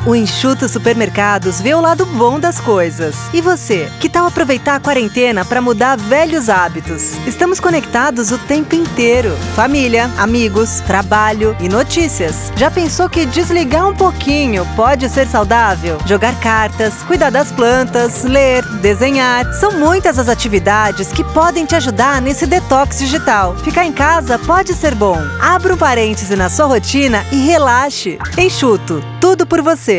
O Enxuto Supermercados vê o lado bom das coisas. E você, que tal aproveitar a quarentena para mudar velhos hábitos? Estamos conectados o tempo inteiro. Família, amigos, trabalho e notícias. Já pensou que desligar um pouquinho pode ser saudável? Jogar cartas, cuidar das plantas, ler, desenhar. São muitas as atividades que podem te ajudar nesse detox digital. Ficar em casa pode ser bom. Abra um parêntese na sua rotina e relaxe. Enxuto, tudo por você.